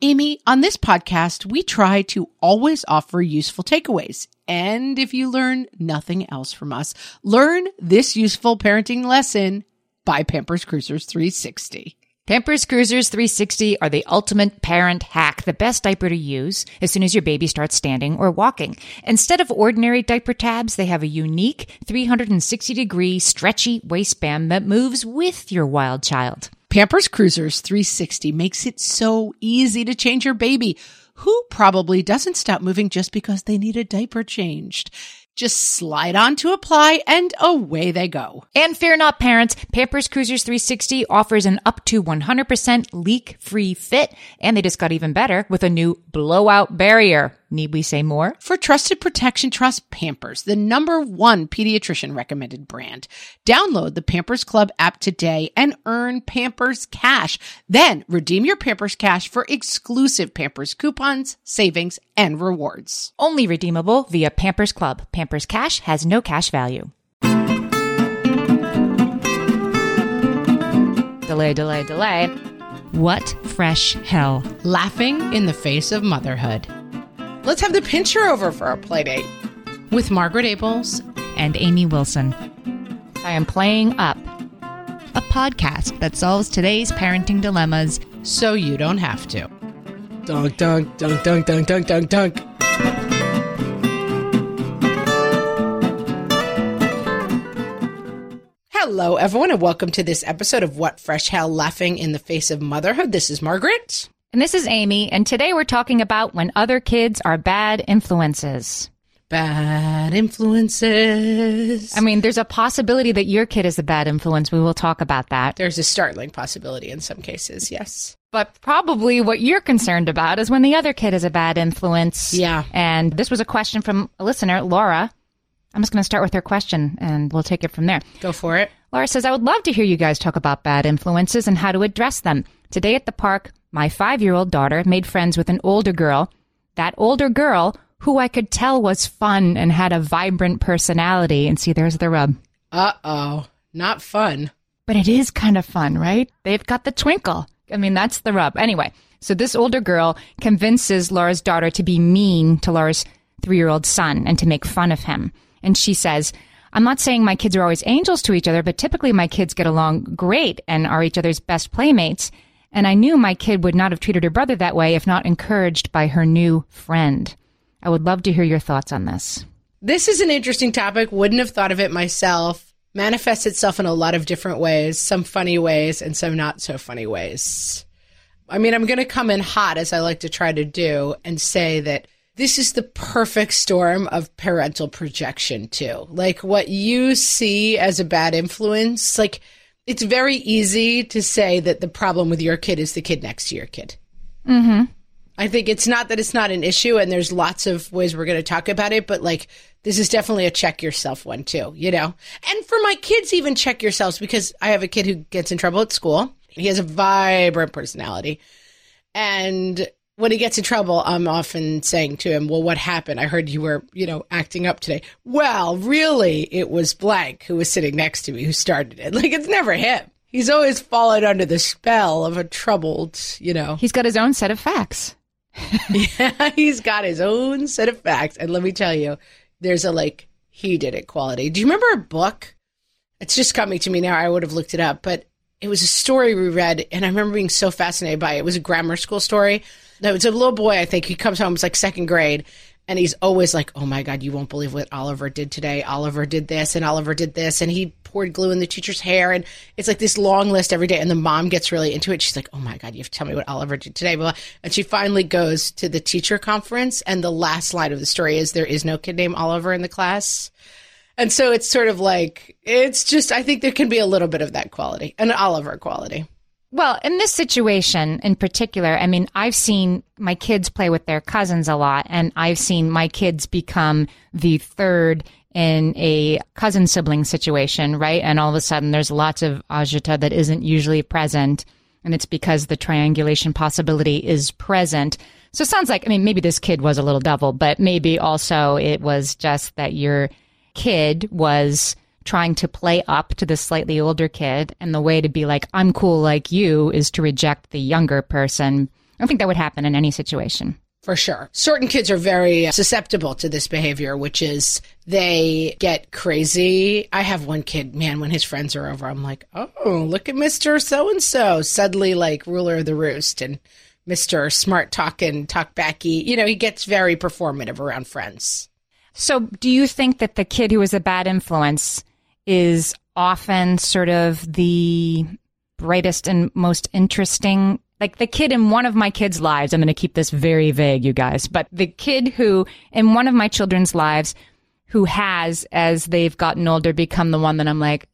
Amy, on this podcast, we try to always offer useful takeaways. And if you learn nothing else from us, learn this useful parenting lesson by Pampers Cruisers 360. Pampers Cruisers 360 are the ultimate parent hack, the best diaper to use as soon as your baby starts standing or walking. Instead of ordinary diaper tabs, they have a unique 360-degree stretchy waistband that moves with your wild child. Pampers Cruisers 360 makes it so easy to change your baby, who probably doesn't stop moving just because they need a diaper changed. Just slide on to apply and away they go. And fear not, parents, Pampers Cruisers 360 offers an up to 100% leak-free fit, and they just got even better with a new blowout barrier. Need we say more? For trusted protection, trust Pampers, the #1 pediatrician recommended brand. Download the Pampers Club app today and earn Pampers Cash. Then redeem your Pampers Cash for exclusive Pampers coupons, savings, and rewards. Only redeemable via Pampers Club. Pampers Cash has no cash value. Delay. What fresh hell? Laughing in the face of motherhood. Let's have the pincher over for our playdate with Margaret Abels and Amy Wilson. I am playing up, a podcast that solves today's parenting dilemmas so you don't have to. Dunk, dunk, dunk, dunk, dunk, dunk, dunk, dunk. Hello, everyone, and welcome to this episode of What Fresh Hell, Laughing in the Face of Motherhood. This is Margaret. And this is Amy, and today we're talking about when other kids are bad influences. Bad influences. I mean, there's a possibility that your kid is a bad influence. We will talk about that. There's a startling possibility in some cases, yes. But probably what you're concerned about is when the other kid is a bad influence. Yeah. And this was a question from a listener, Laura. I'm just going to start with her question, and we'll take it from there. Go for it. Laura says, I would love to hear you guys talk about bad influences and how to address them. Today at the park, my 5-year-old daughter made friends with an older girl. That older girl, who I could tell was fun and had a vibrant personality. And see, there's the rub. Uh-oh. Not fun. But it is kind of fun, right? They've got the twinkle. I mean, that's the rub. Anyway, so this older girl convinces Laura's daughter to be mean to Laura's 3-year-old son and to make fun of him. And she says, I'm not saying my kids are always angels to each other, but typically my kids get along great and are each other's best playmates. And I knew my kid would not have treated her brother that way if not encouraged by her new friend. I would love to hear your thoughts on this. This is an interesting topic. Wouldn't have thought of it myself. Manifests itself in a lot of different ways, some funny ways and some not so funny ways. I mean, I'm going to come in hot, as I like to try to do, and say that this is the perfect storm of parental projection, too. Like, what you see as a bad influence, like, it's very easy to say that the problem with your kid is the kid next to your kid. Mm-hmm. I think it's not that it's not an issue, and there's lots of ways we're going to talk about it, but, like, this is definitely a check yourself one, too, you know? And for my kids, even check yourselves, because I have a kid who gets in trouble at school. He has a vibrant personality. And when he gets in trouble, I'm often saying to him, well, what happened? I heard you were, acting up today. Well, really, it was blank who was sitting next to me who started it. Like, it's never him. He's always fallen under the spell of a troubled, He's got his own set of facts. Yeah, he's got his own set of facts. And let me tell you, there's a, he did it quality. Do you remember a book? It's just coming to me now. I would have looked it up, but it was a story we read, and I remember being so fascinated by it. It was a grammar school story. It was a little boy, I think. He comes home, it's like second grade, and he's always like, oh my God, you won't believe what Oliver did today. Oliver did this, and Oliver did this, and he poured glue in the teacher's hair, and it's like this long list every day, and the mom gets really into it. She's like, oh my God, you have to tell me what Oliver did today. Blah, blah. And she finally goes to the teacher conference, and the last line of the story is, there is no kid named Oliver in the class. And so it's sort of like, it's just, I think there can be a little bit of that quality, an Oliver quality. Well, in this situation in particular, I mean, I've seen my kids play with their cousins a lot, and I've seen my kids become the third in a cousin sibling situation, right? And all of a sudden there's lots of agita that isn't usually present, and it's because the triangulation possibility is present. So it sounds like, I mean, maybe this kid was a little devil, but maybe also it was just that your kid was trying to play up to the slightly older kid, and the way to be like, I'm cool like you, is to reject the younger person. I think that would happen in any situation. For sure. Certain kids are very susceptible to this behavior, which is they get crazy. I have one kid, man, when his friends are over, I'm like, oh, look at Mr. So-and-so, suddenly like ruler of the roost, and Mr. Smart Talkin', Talkbacky. You know, he gets very performative around friends. So do you think that the kid who is a bad influence is often sort of the brightest and most interesting? Like the kid in one of my kids' lives, I'm going to keep this very vague, you guys, but the kid who in one of my children's lives who has, as they've gotten older, become the one that I'm like,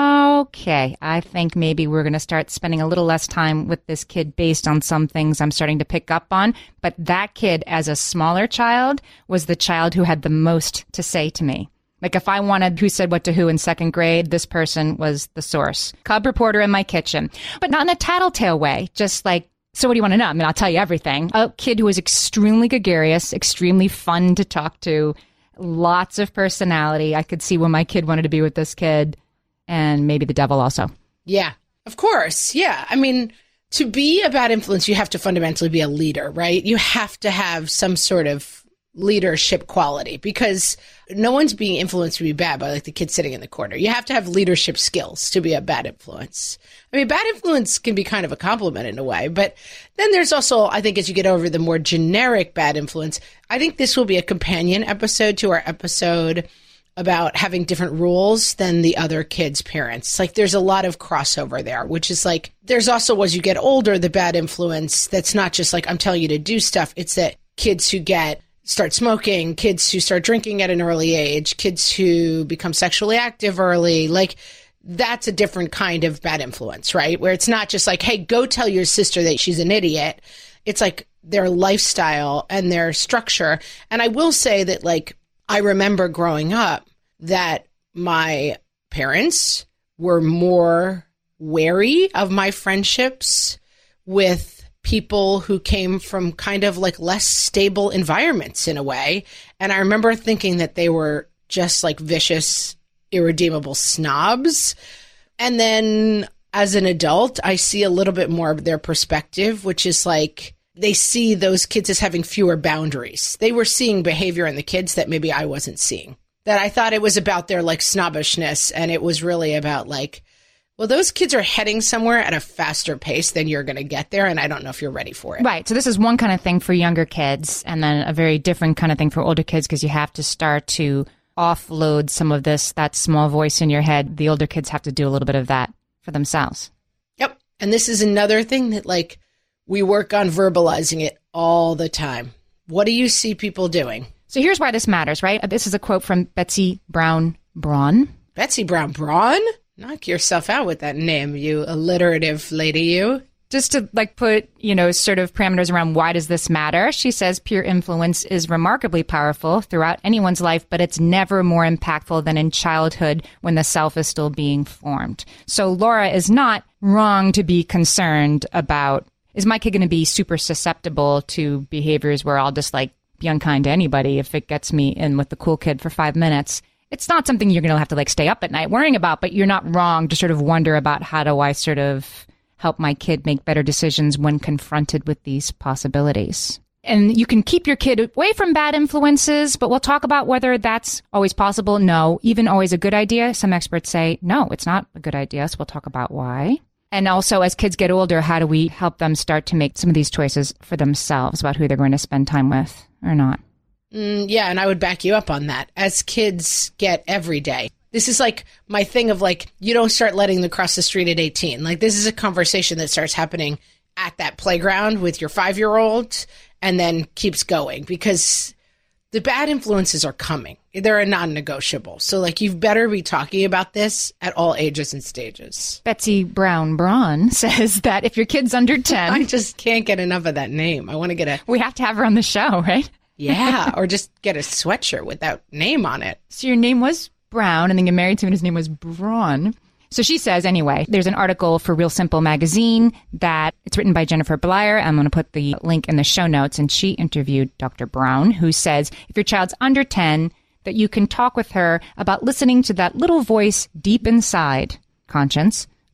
okay, I think maybe we're going to start spending a little less time with this kid based on some things I'm starting to pick up on. But that kid, as a smaller child, was the child who had the most to say to me. Like if I wanted who said what to who in second grade, this person was the source. Cub reporter in my kitchen, but not in a tattletale way. Just like, so what do you want to know? I mean, I'll tell you everything. A kid who was extremely gregarious, extremely fun to talk to, lots of personality. I could see when my kid wanted to be with this kid, and maybe the devil also. Yeah, of course. Yeah. I mean, to be a bad influence, you have to fundamentally be a leader, right? You have to have some sort of leadership quality, because no one's being influenced to be bad by like the kid sitting in the corner. You have to have leadership skills to be a bad influence. I mean, bad influence can be kind of a compliment in a way, but then there's also, I think as you get over the more generic bad influence, I think this will be a companion episode to our episode about having different rules than the other kids' parents. Like there's a lot of crossover there, which is like, there's also, as you get older, the bad influence that's not just like, I'm telling you to do stuff. It's that kids who start smoking, kids who start drinking at an early age, kids who become sexually active early, like that's a different kind of bad influence, right? Where it's not just like, hey, go tell your sister that she's an idiot. It's like their lifestyle and their structure. And I will say that like, I remember growing up that my parents were more wary of my friendships with people who came from kind of like less stable environments in a way. And I remember thinking that they were just like vicious, irredeemable snobs. And then as an adult, I see a little bit more of their perspective, which is like they see those kids as having fewer boundaries. They were seeing behavior in the kids that maybe I wasn't seeing. That I thought it was about their like snobbishness, and it was really about like, well, those kids are heading somewhere at a faster pace than you're going to get there, and I don't know if you're ready for it. Right. So this is one kind of thing for younger kids, and then a very different kind of thing for older kids, because you have to start to offload some of that small voice in your head. The older kids have to do a little bit of that for themselves. Yep. And this is another thing that, like, we work on verbalizing it all the time. What do you see people doing? So here's why this matters, right? This is a quote from Betsy Brown Braun. Betsy Brown Braun? Knock yourself out with that name, you alliterative lady, you. Just to like put, sort of parameters around why does this matter? She says peer influence is remarkably powerful throughout anyone's life, but it's never more impactful than in childhood when the self is still being formed. So Laura is not wrong to be concerned about, is my kid going to be super susceptible to behaviors where I'll just like be unkind to anybody if it gets me in with the cool kid for 5 minutes? It's not something you're going to have to like stay up at night worrying about, but you're not wrong to sort of wonder about how do I sort of help my kid make better decisions when confronted with these possibilities. And you can keep your kid away from bad influences, but we'll talk about whether that's always possible. No, even always a good idea. Some experts say, no, it's not a good idea. So we'll talk about why. And also, as kids get older, how do we help them start to make some of these choices for themselves about who they're going to spend time with or not? Yeah, and I would back you up on that. As kids get every day, this is like my thing of like, you don't start letting them cross the street at 18. Like this is a conversation that starts happening at that playground with your 5-year-old and then keeps going because the bad influences are coming. They're a non-negotiable. So like you better be talking about this at all ages and stages. Betsy Brown Braun says that if your kid's under 10... I just can't get enough of that name. I want to get We have to have her on the show, right? Yeah, or just get a sweatshirt with that name on it. So your name was Brown, and then get married to him, and his name was Braun. So she says, anyway, there's an article for Real Simple magazine that it's written by Jennifer Blyer. I'm going to put the link in the show notes. And she interviewed Dr. Brown, who says if your child's under 10, that you can talk with her about listening to that little voice deep inside, conscience,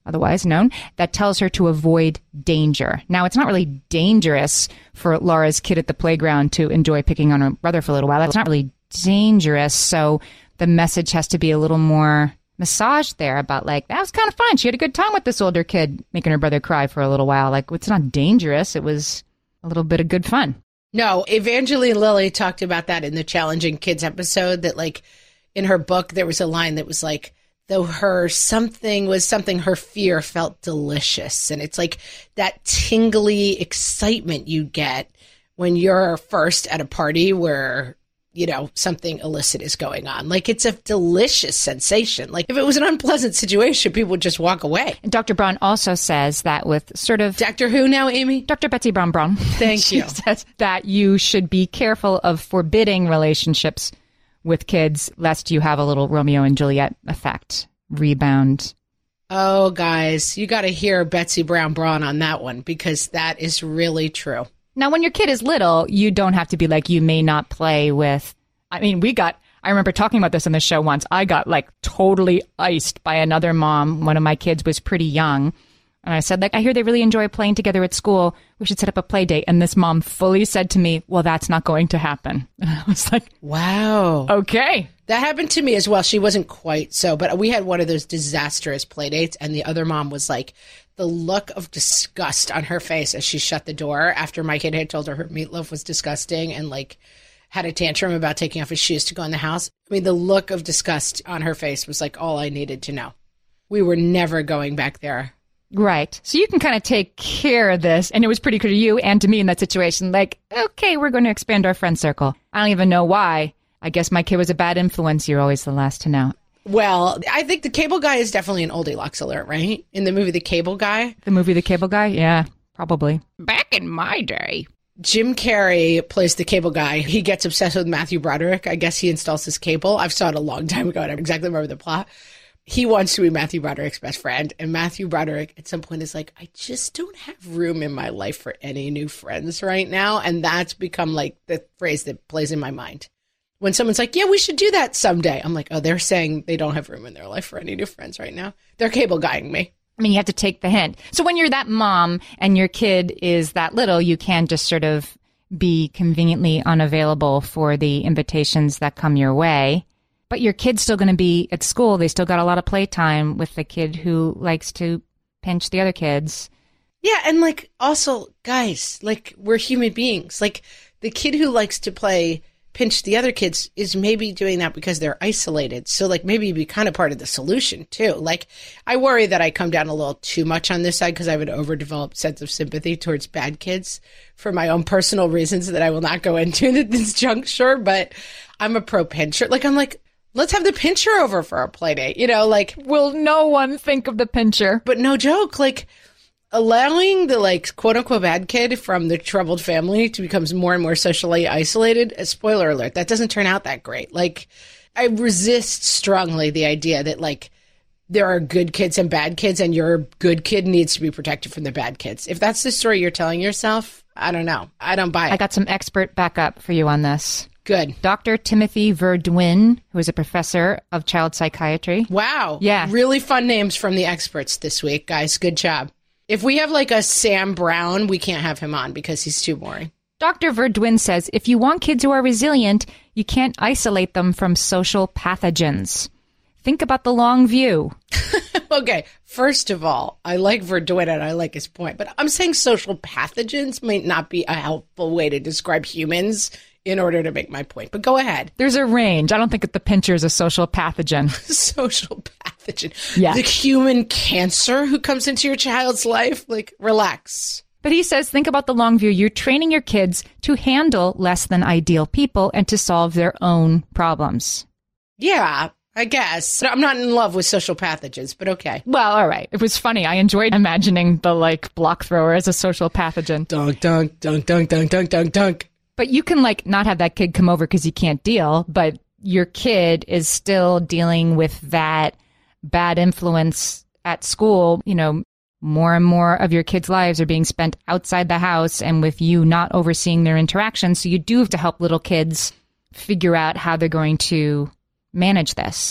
otherwise known, that tells her to avoid danger. Now, it's not really dangerous for Laura's kid at the playground to enjoy picking on her brother for a little while. It's not really dangerous. So the message has to be a little more massaged there about like, that was kind of fun. She had a good time with this older kid making her brother cry for a little while. Like, it's not dangerous. It was a little bit of good fun. No, Evangeline Lilly talked about that in the Challenging Kids episode, that like in her book, there was a line that was like, though her something was something, her fear felt delicious. And it's like that tingly excitement you get when you're first at a party where, you know, something illicit is going on. Like, it's a delicious sensation. Like, if it was an unpleasant situation, people would just walk away. And Dr. Braun also says that with sort of... Doctor who now, Amy? Dr. Betsy Braun. Thank you. She says that you should be careful of forbidding relationships with kids, lest you have a little Romeo and Juliet effect. Rebound. Oh, guys, you got to hear Betsy Braun on that one, because that is really true. Now, when your kid is little, you don't have to be like, you may not play with... I mean, I remember talking about this on the show once. I got like totally iced by another mom. One of my kids was pretty young. And I said, like, I hear they really enjoy playing together at school. We should set up a play date. And this mom fully said to me, well, that's not going to happen. And I was like, wow. Okay. That happened to me as well. She wasn't quite so, but we had one of those disastrous play dates. And the other mom was like, the look of disgust on her face as she shut the door after my kid had told her meatloaf was disgusting and like had a tantrum about taking off his shoes to go in the house. I mean, the look of disgust on her face was like all I needed to know. We were never going back there. Right. So you can kind of take care of this. And it was pretty clear to you and to me in that situation. Like, okay, we're going to expand our friend circle. I don't even know why. I guess my kid was a bad influence. You're always the last to know. Well, I think the Cable Guy is definitely an oldie locks alert, right? In the movie The Cable Guy. The movie The Cable Guy? Yeah, probably. Back in my day. Jim Carrey plays the cable guy. He gets obsessed with Matthew Broderick. I guess he installs his cable. I saw it a long time ago. I don't exactly remember the plot. He wants to be Matthew Broderick's best friend. And Matthew Broderick at some point is like, I just don't have room in my life for any new friends right now. And that's become like the phrase that plays in my mind. When someone's like, yeah, we should do that someday. I'm like, oh, they're saying they don't have room in their life for any new friends right now. They're cable guying me. I mean, you have to take the hint. So when you're that mom and your kid is that little, you can just sort of be conveniently unavailable for the invitations that come your way. But your kid's still going to be at school. They still got a lot of playtime with the kid who likes to pinch the other kids. Yeah, and like also, guys, like we're human beings. Like the kid who likes to play pinch the other kids is maybe doing that because they're isolated. So like maybe be kind of part of the solution too. Like I worry that I come down a little too much on this side because I have an overdeveloped sense of sympathy towards bad kids for my own personal reasons that I will not go into at this juncture. But I'm a pro pincher. Like I'm like, let's have the pincher over for our play date. You know, like will no one think of the pincher? But no joke, like allowing the like quote unquote bad kid from the troubled family to become more and more socially isolated. Spoiler alert, that doesn't turn out that great. Like I resist strongly the idea that like there are good kids and bad kids and your good kid needs to be protected from the bad kids. If that's the story you're telling yourself, I don't know. I don't buy it. I got some expert backup for you on this. Good. Dr. Timothy Verdwin, who is a professor of child psychiatry. Wow. Yeah. Really fun names from the experts this week, guys. Good job. If we have like a Sam Brown, we can't have him on because he's too boring. Dr. Verdwin says, if you want kids who are resilient, you can't isolate them from social pathogens. Think about the long view. Okay, first of all, I like Verdwin and I like his point, but I'm saying social pathogens might not be a helpful way to describe humans in order to make my point. But go ahead. There's a range. I don't think that the pincher is a social pathogen. Social pathogen. Yeah. The human cancer who comes into your child's life? Like, relax. But he says, think about the long view. You're training your kids to handle less than ideal people and to solve their own problems. Yeah, I guess. I'm not in love with social pathogens, but okay. Well, all right. It was funny. I enjoyed imagining the, like, block thrower as a social pathogen. Dunk, dunk, dunk, dunk, dunk, dunk, dunk, dunk. But you can, like, not have that kid come over because you can't deal, but your kid is still dealing with that bad influence at school. You know, more and more of your kids' lives are being spent outside the house and with you not overseeing their interactions. So you do have to help little kids figure out how they're going to manage this.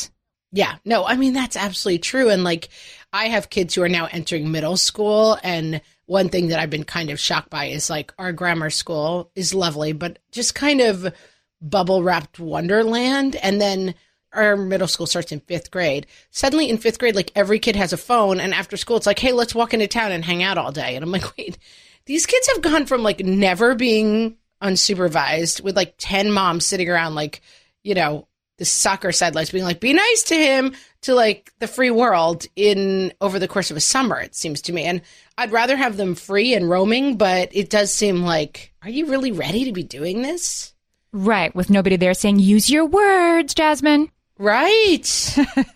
Yeah, no, I mean, that's absolutely true. And like, I have kids who are now entering middle school. And one thing that I've been kind of shocked by is like our grammar school is lovely, but just kind of bubble wrapped wonderland. And then our middle school starts in 5th grade. Suddenly in 5th grade, like every kid has a phone. And after school, it's like, hey, let's walk into town and hang out all day. And I'm like, wait, these kids have gone from like never being unsupervised with like 10 moms sitting around like, you know, the soccer sidelines being like, be nice to him, to like the free world in over the course of a summer, it seems to me. And I'd rather have them free and roaming, but it does seem like, are you really ready to be doing this? Right. With nobody there saying, use your words, Jasmine. Right.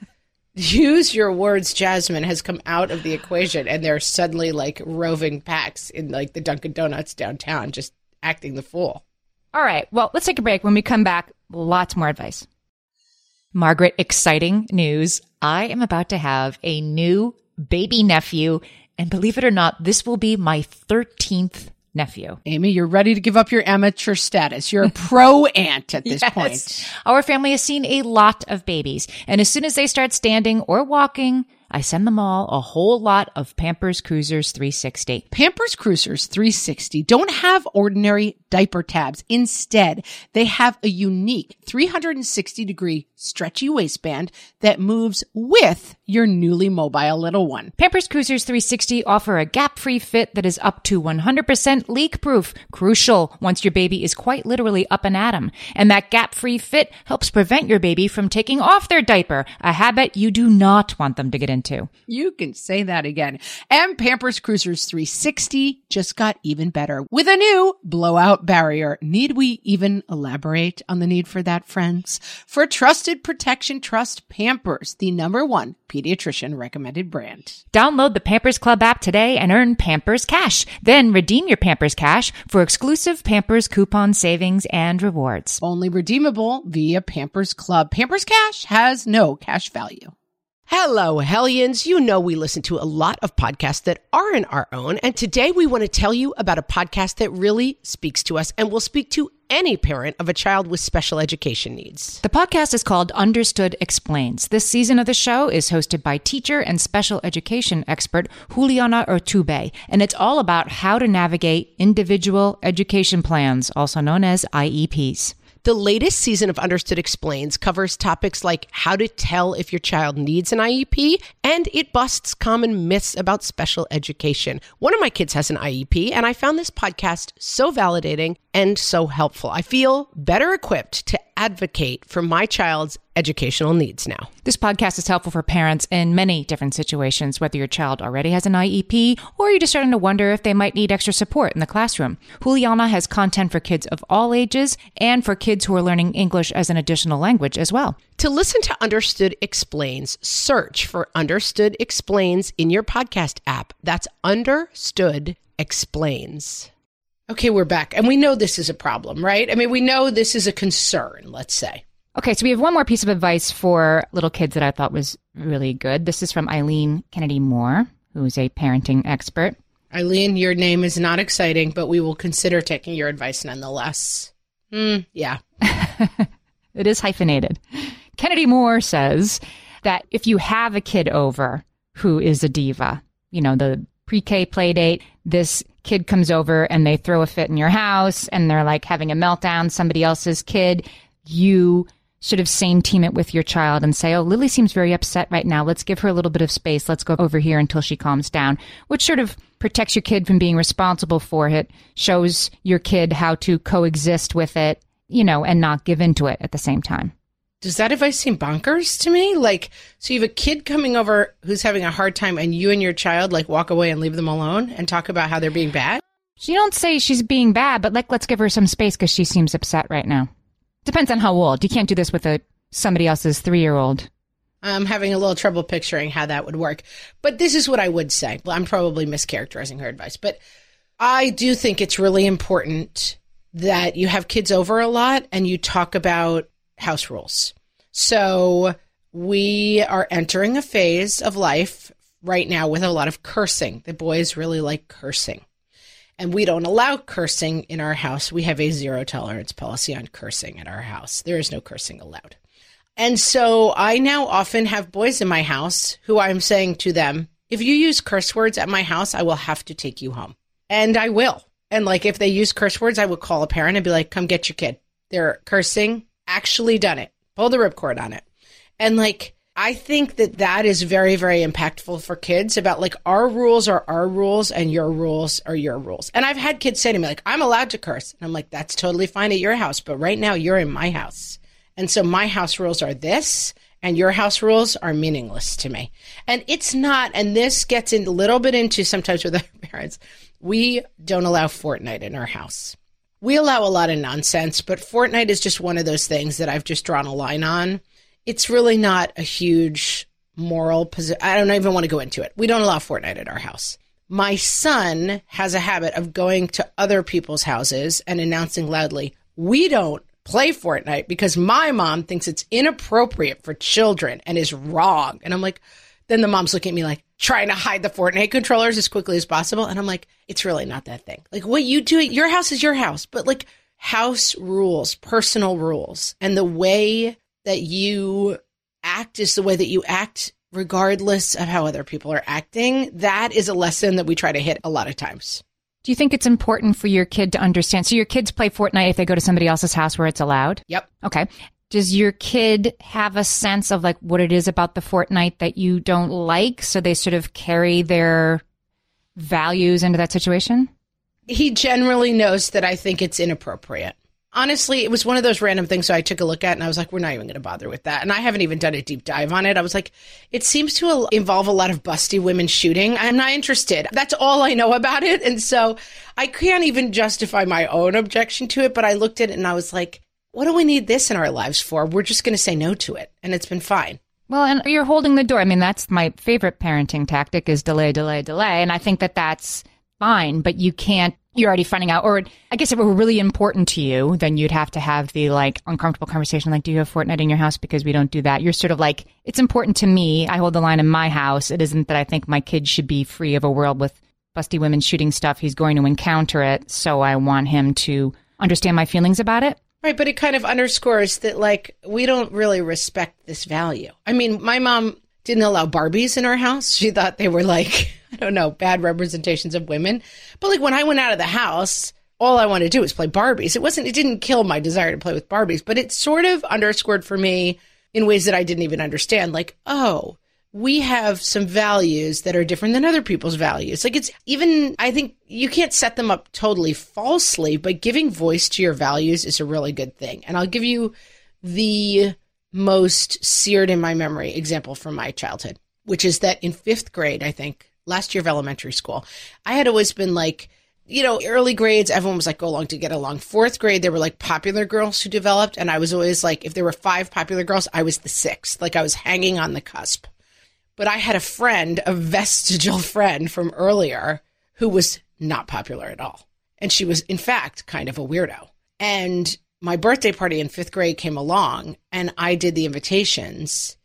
Use your words, Jasmine has come out of the equation, and they're suddenly like roving packs in like the Dunkin' Donuts downtown, just acting the fool. All right. Well, let's take a break. When we come back, lots more advice. Margaret, exciting news. I am about to have a new baby nephew. And believe it or not, this will be my 13th nephew. Amy, you're ready to give up your amateur status. You're a pro aunt at this point. Our family has seen a lot of babies. And as soon as they start standing or walking, I send them all a whole lot of Pampers Cruisers 360. Pampers Cruisers 360 don't have ordinary diaper tabs. Instead, they have a unique 360-degree stretchy waistband that moves with your newly mobile little one. Pampers Cruisers 360 offer a gap-free fit that is up to 100% leak-proof. Crucial once your baby is quite literally up and at 'em. And that gap-free fit helps prevent your baby from taking off their diaper, a habit you do not want them to get into. You can say that again. And Pampers Cruisers 360 just got even better with a new blowout barrier. Need we even elaborate on the need for that, friends? For trusted protection, trust Pampers, the #1 pediatrician recommended brand. Download the Pampers Club app today and earn Pampers Cash. Then redeem your Pampers Cash for exclusive Pampers coupon savings and rewards. Only redeemable via Pampers Club. Pampers Cash has no cash value. Hello, Hellions. You know we listen to a lot of podcasts that aren't our own, and today we want to tell you about a podcast that really speaks to us and will speak to any parent of a child with special education needs. The podcast is called Understood Explains. This season of the show is hosted by teacher and special education expert Juliana Urtubey, and it's all about how to navigate individual education plans, also known as IEPs. The latest season of Understood Explains covers topics like how to tell if your child needs an IEP, and it busts common myths about special education. One of my kids has an IEP, and I found this podcast so validating and so helpful. I feel better equipped to advocate for my child's educational needs now. This podcast is helpful for parents in many different situations, whether your child already has an IEP or you're just starting to wonder if they might need extra support in the classroom. Juliana has content for kids of all ages and for kids who are learning English as an additional language as well. To listen to Understood Explains, search for Understood Explains in your podcast app. That's Understood Explains. Okay, we're back. And we know this is a problem, right? I mean, we know this is a concern, let's say. Okay, so we have one more piece of advice for little kids that I thought was really good. This is from Eileen Kennedy Moore, who is a parenting expert. Eileen, your name is not exciting, but we will consider taking your advice nonetheless. Yeah. It is hyphenated. Kennedy Moore says that if you have a kid over who is a diva, you know, the pre-K play date, this kid comes over and they throw a fit in your house and they're like having a meltdown, somebody else's kid, you should have same team it with your child and say, oh, Lily seems very upset right now. Let's give her a little bit of space. Let's go over here until she calms down, which sort of protects your kid from being responsible for it, shows your kid how to coexist with it, you know, and not give into it at the same time. Does that advice seem bonkers to me? Like, so you have a kid coming over who's having a hard time and you and your child like walk away and leave them alone and talk about how they're being bad? You don't say she's being bad, but like, let's give her some space because she seems upset right now. Depends on how old. You can't do this with somebody else's 3-year-old. I'm having a little trouble picturing how that would work. But this is what I would say. Well, I'm probably mischaracterizing her advice, but I do think it's really important that you have kids over a lot and you talk about house rules. So we are entering a phase of life right now with a lot of cursing. The boys really like cursing. And we don't allow cursing in our house. We have a 0 tolerance policy on cursing at our house. There is no cursing allowed. And so I now often have boys in my house who I'm saying to them, if you use curse words at my house, I will have to take you home. And I will. And like, if they use curse words, I would call a parent and be like, come get your kid. They're cursing, actually done it, pull the ripcord on it. And like, I think that that is very, very impactful for kids about like, our rules are our rules and your rules are your rules. And I've had kids say to me like, I'm allowed to curse. And I'm like, that's totally fine at your house. But right now you're in my house. And so my house rules are this and your house rules are meaningless to me. And it's not, and this gets in a little bit into sometimes with our parents, we don't allow Fortnite in our house. We allow a lot of nonsense, but Fortnite is just one of those things that I've just drawn a line on. It's really not a huge moral position. I don't even want to go into it. We don't allow Fortnite at our house. My son has a habit of going to other people's houses and announcing loudly, we don't play Fortnite because my mom thinks it's inappropriate for children and is wrong. And I'm like, then the mom's looking at me like, trying to hide the Fortnite controllers as quickly as possible. And I'm like, it's really not that thing. Like, what you do, your house is your house. But like, house rules, personal rules, and the way that you act is the way that you act regardless of how other people are acting. That is a lesson that we try to hit a lot of times. Do you think it's important for your kid to understand? So your kids play Fortnite if they go to somebody else's house where it's allowed? Yep. Okay. Does your kid have a sense of like what it is about the Fortnite that you don't like? So they sort of carry their values into that situation? He generally knows that I think it's inappropriate. Honestly, it was one of those random things so I took a look at and I was like, we're not even going to bother with that. And I haven't even done a deep dive on it. I was like, it seems to involve a lot of busty women shooting. I'm not interested. That's all I know about it. And so I can't even justify my own objection to it. But I looked at it and I was like, what do we need this in our lives for? We're just going to say no to it. And it's been fine. Well, and you're holding the door. I mean, that's my favorite parenting tactic is delay, delay, delay. And I think that that's fine, but you can't, you're already finding out, or I guess if it were really important to you, then you'd have to have the like uncomfortable conversation. Like, do you have Fortnite in your house? Because we don't do that. You're sort of like, it's important to me. I hold the line in my house. It isn't that I think my kid should be free of a world with busty women shooting stuff. He's going to encounter it. So I want him to understand my feelings about it. Right, but it kind of underscores that, like, we don't really respect this value. I mean, my mom didn't allow Barbies in our house. She thought they were, like, I don't know, bad representations of women. But, like, when I went out of the house, all I wanted to do was play Barbies. It didn't kill my desire to play with Barbies, but it sort of underscored for me in ways that I didn't even understand. Like, oh, we have some values that are different than other people's values. Like, it's even, I think you can't set them up totally falsely, but giving voice to your values is a really good thing. And I'll give you the most seared in my memory example from my childhood, which is that in 5th grade, I think, last year of elementary school, I had always been like, you know, early grades, everyone was like, go along to get along. 4th grade, there were like popular girls who developed. And I was always like, if there were 5 popular girls, I was the 6th. Like, I was hanging on the cusp. But I had a friend, a vestigial friend from earlier, who was not popular at all. And she was, in fact, kind of a weirdo. And my birthday party in 5th grade came along, and I did the invitations,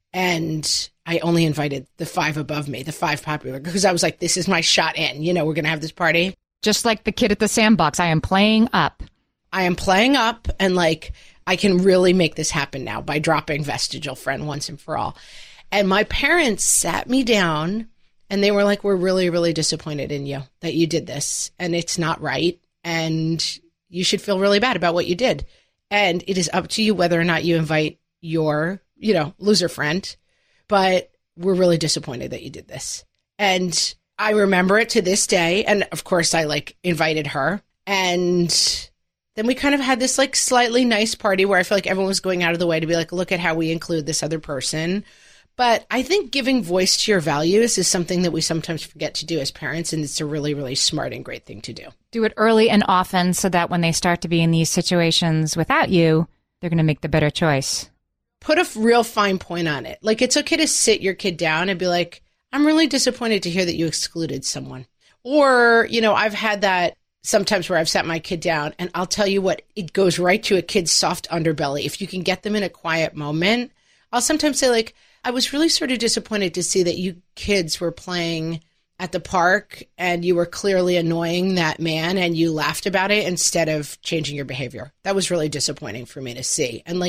and I only invited the 5 above me, the 5 popular, because I was like, this is my shot in. You know, we're going to have this party. Just like the kid at the sandbox, I am playing up. I am playing up, and like, I can really make this happen now by dropping vestigial friend once and for all. And my parents sat me down and they were like, we're really, really disappointed in you that you did this and it's not right. And you should feel really bad about what you did. And it is up to you whether or not you invite your, you know, loser friend. But we're really disappointed that you did this. And I remember it to this day. And of course, I like invited her. And then we kind of had this like slightly nice party where I feel like everyone was going out of the way to be like, look at how we include this other person. But I think giving voice to your values is something that we sometimes forget to do as parents, and it's a really, really smart and great thing to do. Do it early and often so that when they start to be in these situations without you, they're going to make the better choice. Put a real fine point on it. Like, it's okay to sit your kid down and be like, I'm really disappointed to hear that you excluded someone. Or, you know, I've had that sometimes where I've sat my kid down, and I'll tell you what, it goes right to a kid's soft underbelly. If you can get them in a quiet moment, I'll sometimes say like, I was really sort of disappointed to see that you kids were playing at the park and you were clearly annoying that man and you laughed about it instead of changing your behavior. That was really disappointing for me to see. And like,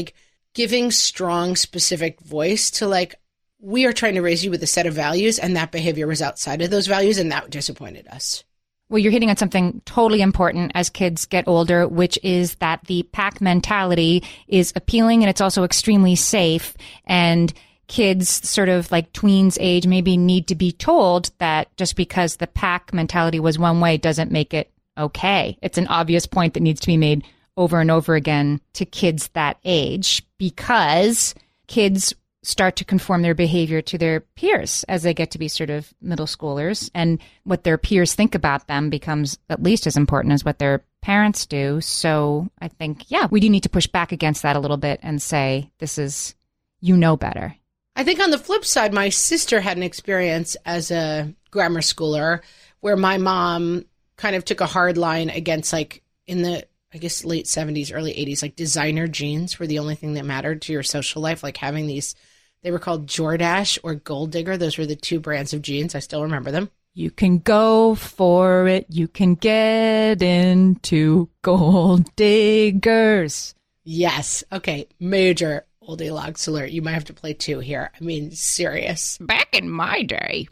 giving strong, specific voice to like, we are trying to raise you with a set of values, and that behavior was outside of those values, and that disappointed us. Well, you're hitting on something totally important as kids get older, which is that the pack mentality is appealing and it's also extremely safe. And kids sort of like tweens age maybe need to be told that just because the pack mentality was one way doesn't make it okay. It's an obvious point that needs to be made over and over again to kids that age, because kids start to conform their behavior to their peers as they get to be sort of middle schoolers. And what their peers think about them becomes at least as important as what their parents do. So I think, yeah, we do need to push back against that a little bit and say, this is, you know better. I think on the flip side, my sister had an experience as a grammar schooler where my mom kind of took a hard line against, like, in the, I guess, late 70s, early 80s, like designer jeans were the only thing that mattered to your social life. Like having these, they were called Jordache or Gold Digger. Those were the two brands of jeans. I still remember them. You can go for it. You can get into Gold Diggers. Yes. Okay. Major oldie logs alert. You might have to play two here. I mean, serious. Back in my day.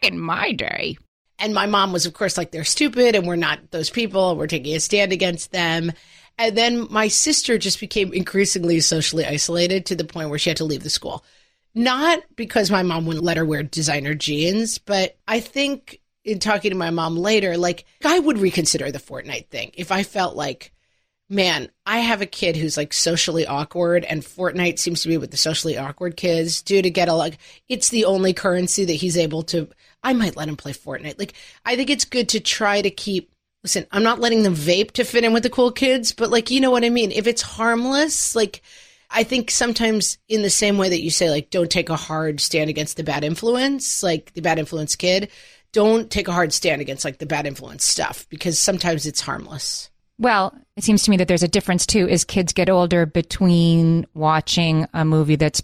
And my mom was, of course, like, they're stupid and we're not those people. We're taking a stand against them. And then my sister just became increasingly socially isolated to the point where she had to leave the school. Not because my mom wouldn't let her wear designer jeans, but I think in talking to my mom later, like, I would reconsider the Fortnite thing if I felt like, man, I have a kid who's like socially awkward and Fortnite seems to be what the socially awkward kids do to get it's the only currency that he's able to, I might let him play Fortnite. Like, I think it's good to try to keep, listen, I'm not letting them vape to fit in with the cool kids, but like, you know what I mean? If it's harmless, like, I think sometimes in the same way that you say, like, don't take a hard stand against the bad influence, like the bad influence kid, don't take a hard stand against like the bad influence stuff, because sometimes it's harmless. Well, it seems to me that there's a difference, too, as kids get older between watching a movie that's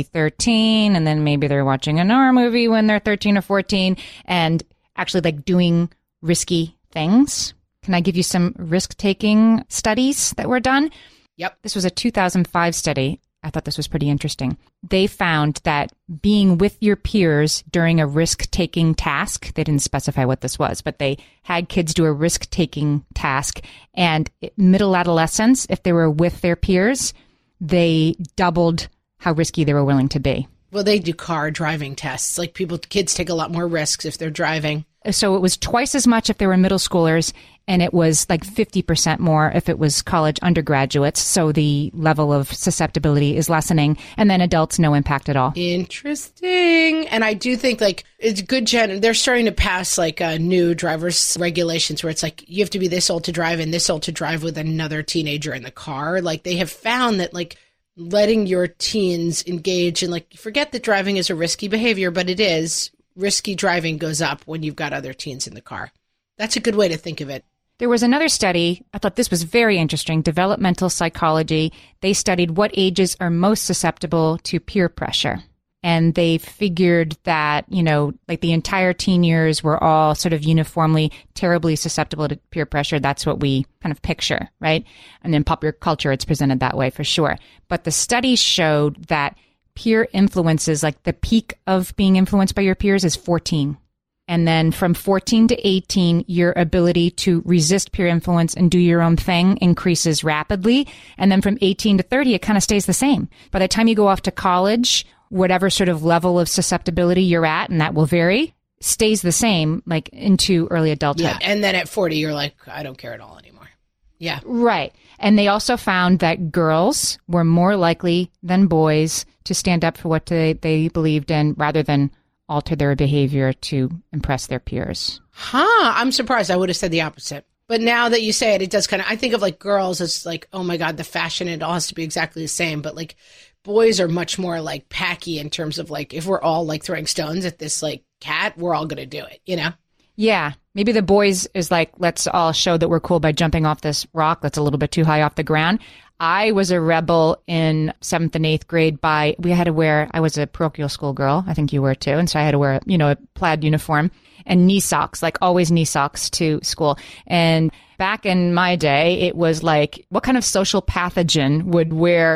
PG-13 and then maybe they're watching an R movie when they're 13 or 14 and actually like doing risky things. Can I give you some risk-taking studies that were done? Yep. This was a 2005 study. I thought this was pretty interesting. They found that being with your peers during a risk-taking task, they didn't specify what this was, but they had kids do a risk-taking task, and middle adolescents, if they were with their peers, they doubled how risky they were willing to be. Well, they do car driving tests. Like, kids take a lot more risks if they're driving. So it was twice as much if they were middle schoolers, and it was like 50% more if it was college undergraduates. So the level of susceptibility is lessening, and then adults, no impact at all. Interesting. And I do think like it's good. They're starting to pass like new driver's regulations where it's like you have to be this old to drive and this old to drive with another teenager in the car. Like they have found that like letting your teens engage in like, forget that driving is a risky behavior, but it is. Risky driving goes up when you've got other teens in the car. That's a good way to think of it. There was another study. I thought this was very interesting. Developmental psychology. They studied what ages are most susceptible to peer pressure. And they figured that, you know, like the entire teen years were all sort of uniformly terribly susceptible to peer pressure. That's what we kind of picture, right? And in popular culture, it's presented that way for sure. But the study showed that peer influences, like the peak of being influenced by your peers is 14. And then from 14 to 18, your ability to resist peer influence and do your own thing increases rapidly. And then from 18 to 30, it kind of stays the same. By the time you go off to college, whatever sort of level of susceptibility you're at, and that will vary, stays the same, like into early adulthood. Yeah, and then at 40, you're like, I don't care at all anymore. Yeah. Right. And they also found that girls were more likely than boys to stand up for what they believed in rather than alter their behavior to impress their peers. I'm surprised. I would have said the opposite. But now that you say it, it does kind of, I think of like girls as like, oh my God, the fashion, it all has to be exactly the same. But like boys are much more like packy in terms of like, if we're all like throwing stones at this like cat, we're all going to do it, you know? Yeah. Maybe the boys is like, let's all show that we're cool by jumping off this rock that's a little bit too high off the ground. I was a rebel in 7th and 8th grade I was a parochial school girl. I think you were too. And so I had to wear, a plaid uniform and knee socks, like always knee socks to school. And back in my day, it was like, what kind of social pathogen would wear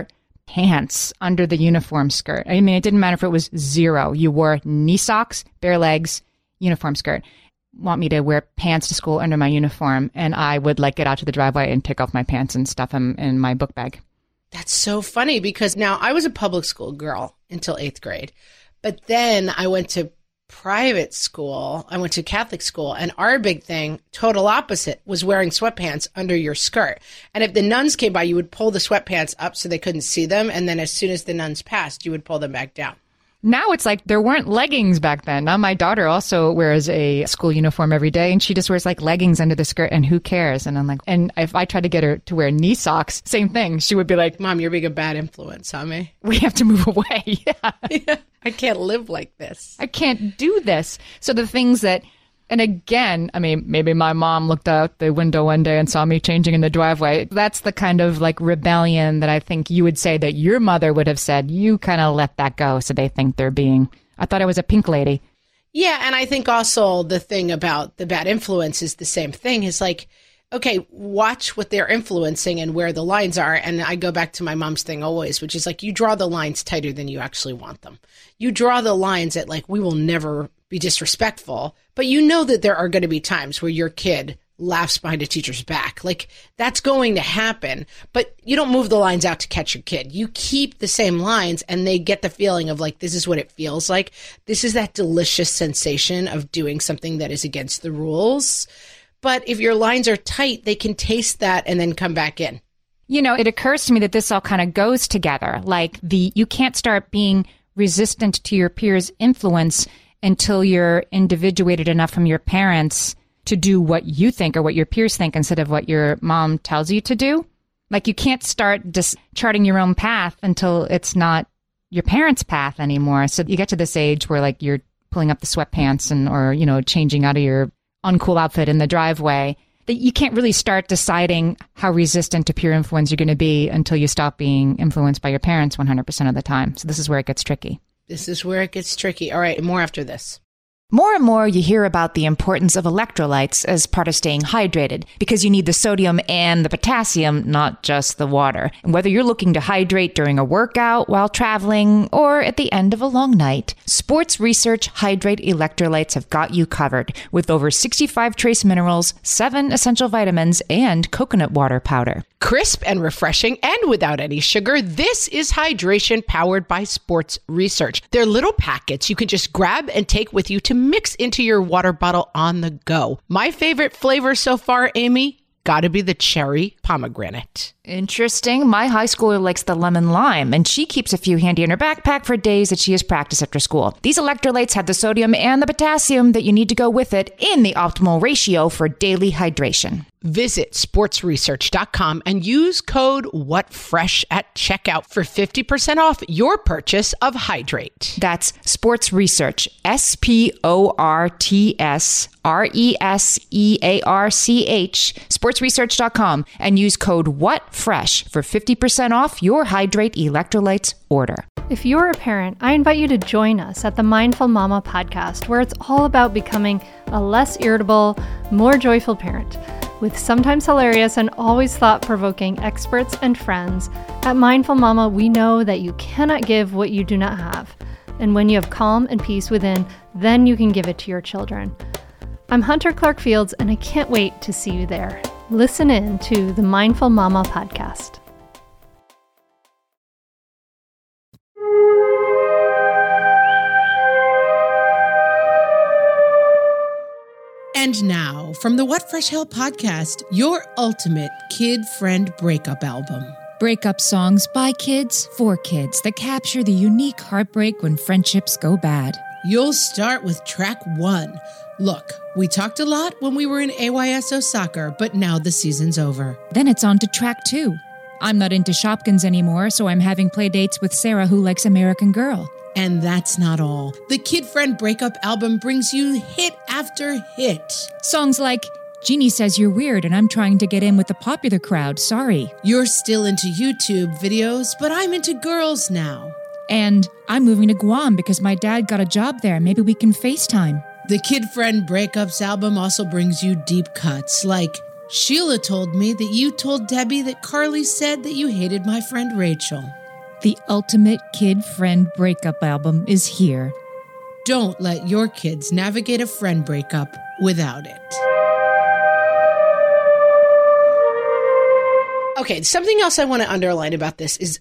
pants under the uniform skirt. I mean, it didn't matter if it was 0. You wore knee socks, bare legs, uniform skirt. Want me to wear pants to school under my uniform, and I would like get out to the driveway and take off my pants and stuff them in my book bag. That's so funny because now I was a public school girl until 8th grade, but then I went to private school. I went to Catholic school, and our big thing, total opposite, was wearing sweatpants under your skirt. And if the nuns came by, you would pull the sweatpants up so they couldn't see them, and then as soon as the nuns passed, you would pull them back down. Now it's like there weren't leggings back then. Now my daughter also wears a school uniform every day, and she just wears like leggings under the skirt, and who cares? And I'm like, and if I tried to get her to wear knee socks, same thing. She would be like, Mom, you're being a bad influence on me. We have to move away. Yeah. I can't live like this. I can't do this. So the things that, and again, I mean, maybe my mom looked out the window one day and saw me changing in the driveway. That's the kind of like rebellion that I think you would say that your mother would have said, you kind of let that go. So they think they're being, I thought I was a pink lady. Yeah. And I think also the thing about the bad influence is the same thing. Is like, okay, watch what they're influencing and where the lines are. And I go back to my mom's thing always, which is like, you draw the lines tighter than you actually want them. You draw the lines at like, we will never be disrespectful, but you know that there are going to be times where your kid laughs behind a teacher's back. Like that's going to happen, but you don't move the lines out to catch your kid. You keep the same lines and they get the feeling of like, this is what it feels like. This is that delicious sensation of doing something that is against the rules. But if your lines are tight, they can taste that and then come back in. You know, it occurs to me that this all kind of goes together. Like you can't start being resistant to your peers' influence until you're individuated enough from your parents to do what you think or what your peers think instead of what your mom tells you to do. Like you can't start just charting your own path until it's not your parents' path anymore. So you get to this age where like you're pulling up the sweatpants or, you know, changing out of your uncool outfit in the driveway, that you can't really start deciding how resistant to peer influence you're going to be until you stop being influenced by your parents 100% of the time. So this is where it gets tricky. This is where it gets tricky. All right, more after this. More and more, you hear about the importance of electrolytes as part of staying hydrated because you need the sodium and the potassium, not just the water. And whether you're looking to hydrate during a workout, while traveling, or at the end of a long night, Sports Research Hydrate Electrolytes have got you covered with over 65 trace minerals, 7 essential vitamins, and coconut water powder. Crisp and refreshing and without any sugar, this is hydration powered by Sports Research. They're little packets you can just grab and take with you to mix into your water bottle on the go. My favorite flavor so far, Amy, gotta be the cherry pomegranate. Interesting. My high schooler likes the lemon lime, and she keeps a few handy in her backpack for days that she has practice after school. These electrolytes have the sodium and the potassium that you need to go with it in the optimal ratio for daily hydration. Visit sportsresearch.com and use code WhatFresh at checkout for 50% off your purchase of Hydrate. That's Sports Research, SportsResearch, sportsresearch.com, and use code WhatFresh for 50% off your Hydrate Electrolytes order. If you're a parent, I invite you to join us at the Mindful Mama podcast, where it's all about becoming a less irritable, more joyful parent. With sometimes hilarious and always thought-provoking experts and friends, at Mindful Mama, we know that you cannot give what you do not have. And when you have calm and peace within, then you can give it to your children. I'm Hunter Clark Fields, and I can't wait to see you there. Listen in to the Mindful Mama podcast. And now, from the What Fresh Hell podcast, your ultimate kid-friend breakup album. Breakup songs by kids for kids that capture the unique heartbreak when friendships go bad. You'll start with track 1. Look, we talked a lot when we were in AYSO soccer, but now the season's over. Then it's on to track 2. I'm not into Shopkins anymore, so I'm having play dates with Sarah who likes American Girl. And that's not all. The Kid Friend Breakup album brings you hit after hit. Songs like, Jeannie says you're weird and I'm trying to get in with the popular crowd, sorry. You're still into YouTube videos, but I'm into girls now. And I'm moving to Guam because my dad got a job there. Maybe we can FaceTime. The Kid Friend Breakups album also brings you deep cuts like, Sheila told me that you told Debbie that Carly said that you hated my friend Rachel. The ultimate kid-friend breakup album is here. Don't let your kids navigate a friend breakup without it. Okay, something else I want to underline about this is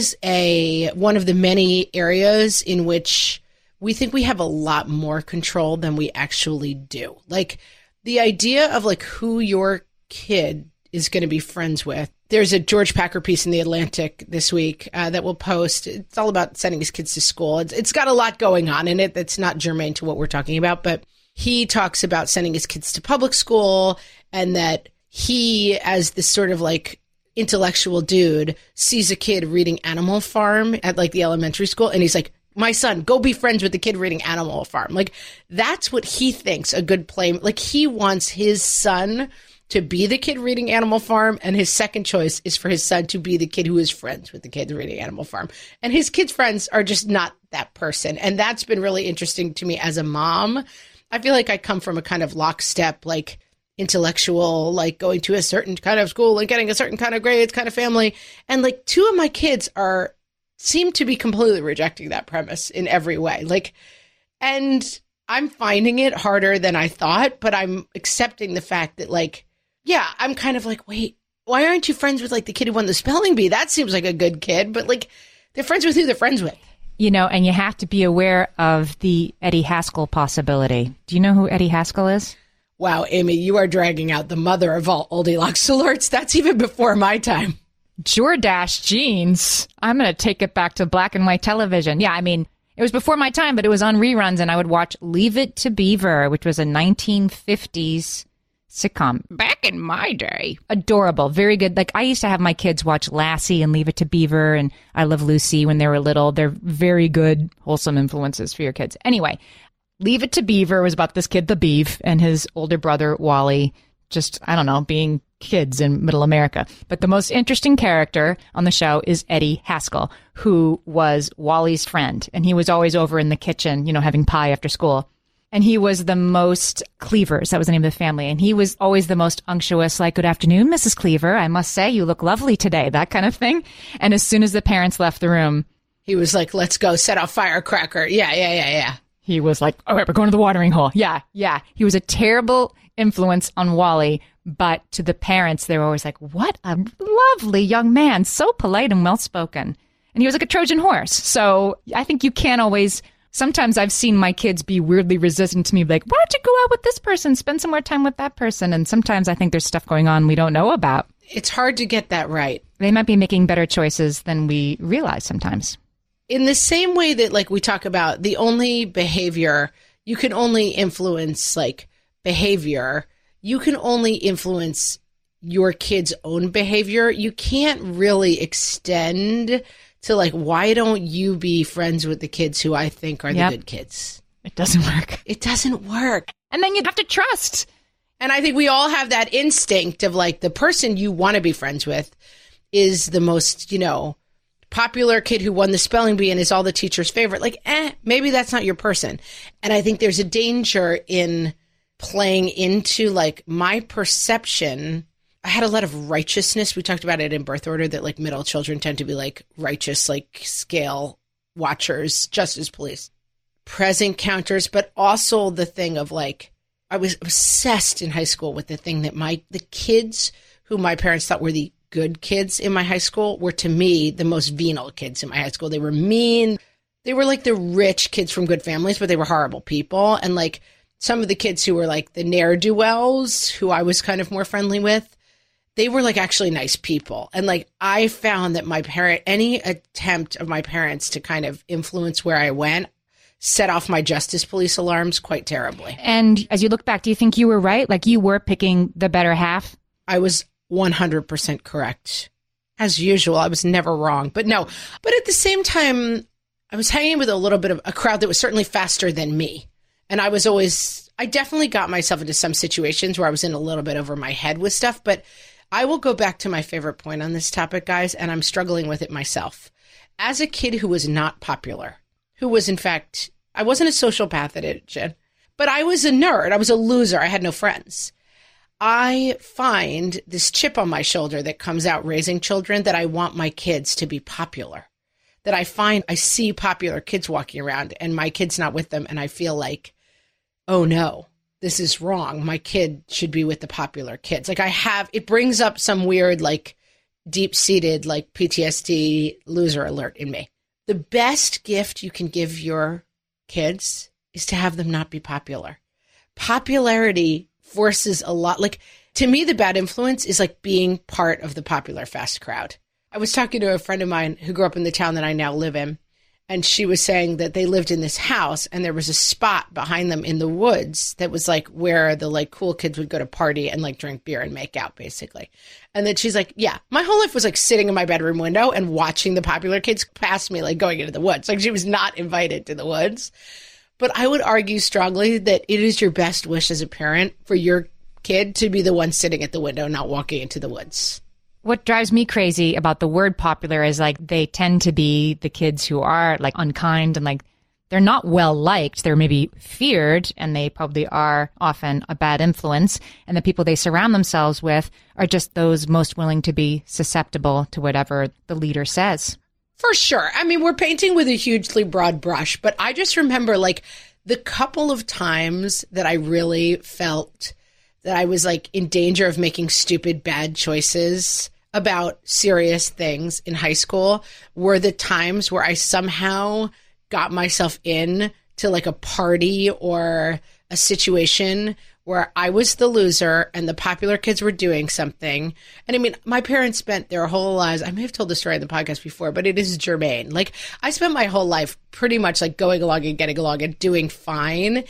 one of the many areas in which we think we have a lot more control than we actually do. Like the idea of like who your kid is going to be friends with. There's a George Packer piece in The Atlantic this week that we'll post. It's all about sending his kids to school. It's got a lot going on in it that's not germane to what we're talking about, but he talks about sending his kids to public school and that he, as this sort of like intellectual dude, sees a kid reading Animal Farm at like the elementary school, and he's like, my son, go be friends with the kid reading Animal Farm. Like, that's what he thinks a good play. Like, he wants his son to be the kid reading Animal Farm, and his second choice is for his son to be the kid who is friends with the kid reading Animal Farm. And his kids' friends are just not that person. And that's been really interesting to me as a mom. I feel like I come from a kind of lockstep, like intellectual, like going to a certain kind of school and getting a certain kind of grades kind of family. And like two of my kids seem to be completely rejecting that premise in every way. Like, and I'm finding it harder than I thought, but I'm accepting the fact that like, yeah, I'm kind of like, wait, why aren't you friends with like the kid who won the spelling bee? That seems like a good kid, but like they're friends with who they're friends with. You know, and you have to be aware of the Eddie Haskell possibility. Do you know who Eddie Haskell is? Wow, Amy, you are dragging out the mother of all Goldilocks alerts. That's even before my time. Jordache jeans. I'm going to take it back to black and white television. Yeah, I mean, it was before my time, but it was on reruns, and I would watch Leave It to Beaver, which was a 1950s sitcom back in my day. Adorable. Very good. Like, I used to have my kids watch Lassie and Leave It to Beaver and I Love Lucy when they were little. They're very good, wholesome influences for your kids. Anyway, Leave It to Beaver was about this kid, the Beef, and his older brother, Wally, just, I don't know, being kids in middle America. But the most interesting character on the show is Eddie Haskell, who was Wally's friend. And he was always over in the kitchen, you know, having pie after school. And he was the most Cleavers. That was the name of the family. And he was always the most unctuous, like, good afternoon, Mrs. Cleaver. I must say, you look lovely today, that kind of thing. And as soon as the parents left the room, he was like, let's go set off firecracker. Yeah. He was like, all right, we're going to the watering hole. Yeah. He was a terrible influence on Wally. But to the parents, they were always like, what a lovely young man. So polite and well-spoken. And he was like a Trojan horse. So I think you can't always... Sometimes I've seen my kids be weirdly resistant to me, like, why don't you go out with this person, spend some more time with that person? And sometimes I think there's stuff going on we don't know about. It's hard to get that right. They might be making better choices than we realize sometimes. In the same way that, like, we talk about the only behavior, you can only influence, like, behavior. You can only influence your kid's own behavior. You can't really extend to like, why don't you be friends with the kids who I think are the good kids? It doesn't work. It doesn't work. And then you have to trust. And I think we all have that instinct of like the person you want to be friends with is the most, you know, popular kid who won the spelling bee and is all the teacher's favorite. Like, maybe that's not your person. And I think there's a danger in playing into like my perception. I had a lot of righteousness. We talked about it in Birth Order that like middle children tend to be like righteous, like scale watchers, justice police, present counters, but also the thing of like, I was obsessed in high school with the thing that the kids who my parents thought were the good kids in my high school were to me the most venal kids in my high school. They were mean. They were like the rich kids from good families, but they were horrible people. And like some of the kids who were like the ne'er-do-wells who I was kind of more friendly with, they were like actually nice people. And like, I found that any attempt of my parents to kind of influence where I went set off my justice police alarms quite terribly. And as you look back, do you think you were right? Like you were picking the better half? I was 100% correct. As usual, I was never wrong, but no. But at the same time, I was hanging with a little bit of a crowd that was certainly faster than me. And I definitely got myself into some situations where I was in a little bit over my head with stuff, but I will go back to my favorite point on this topic, guys, and I'm struggling with it myself. As a kid who was not popular, who was, in fact, I wasn't a sociopath at it, but I was a nerd. I was a loser. I had no friends. I find this chip on my shoulder that comes out raising children that I want my kids to be popular, that I find I see popular kids walking around and my kid's not with them. And I feel like, oh no, this is wrong. My kid should be with the popular kids. Like it brings up some weird, like deep-seated, like PTSD loser alert in me. The best gift you can give your kids is to have them not be popular. Popularity forces a lot. Like, to me, the bad influence is like being part of the popular fast crowd. I was talking to a friend of mine who grew up in the town that I now live in, and she was saying that they lived in this house and there was a spot behind them in the woods that was like where the like cool kids would go to party and like drink beer and make out, basically. And then she's like, yeah, my whole life was like sitting in my bedroom window and watching the popular kids pass me, like going into the woods. Like, she was not invited to the woods. But I would argue strongly that it is your best wish as a parent for your kid to be the one sitting at the window, not walking into the woods. What drives me crazy about the word popular is like they tend to be the kids who are like unkind and like they're not well liked. They're maybe feared and they probably are often a bad influence. And the people they surround themselves with are just those most willing to be susceptible to whatever the leader says. For sure. I mean, we're painting with a hugely broad brush, but I just remember like the couple of times that I really felt that I was like in danger of making stupid, bad choices about serious things in high school were the times where I somehow got myself in to like a party or a situation where I was the loser and the popular kids were doing something. And I mean, my parents spent their whole lives, I may have told the story on the podcast before, but it is germane. Like, I spent my whole life pretty much like going along and getting along and doing fine.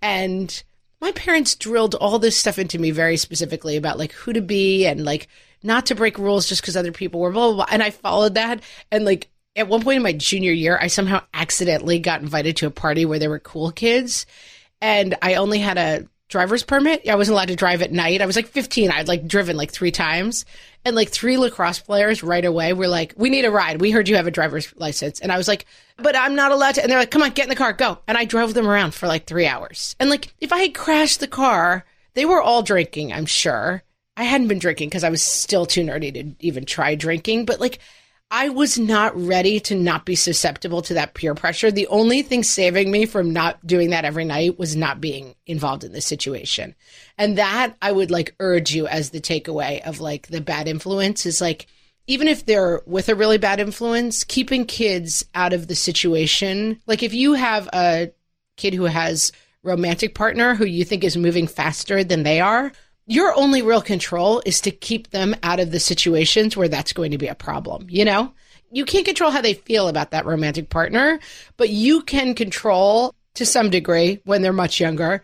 And my parents drilled all this stuff into me very specifically about like who to be and like not to break rules just because other people were blah, blah, blah. And I followed that. And like at one point in my junior year, I somehow accidentally got invited to a party where there were cool kids. And I only had a driver's permit. I wasn't allowed to drive at night. I was like 15. I'd like driven like 3 times. And like 3 lacrosse players right away were like, we need a ride. We heard you have a driver's license. And I was like, but I'm not allowed to. And they're like, come on, get in the car, go. And I drove them around for like 3 hours. And like, if I had crashed the car, they were all drinking, I'm sure. I hadn't been drinking because I was still too nerdy to even try drinking. But like, I was not ready to not be susceptible to that peer pressure. The only thing saving me from not doing that every night was not being involved in this situation. And that I would like urge you as the takeaway of like the bad influence is like, even if they're with a really bad influence, keeping kids out of the situation. Like if you have a kid who has a romantic partner who you think is moving faster than they are, your only real control is to keep them out of the situations where that's going to be a problem. You know, you can't control how they feel about that romantic partner, but you can control to some degree when they're much younger,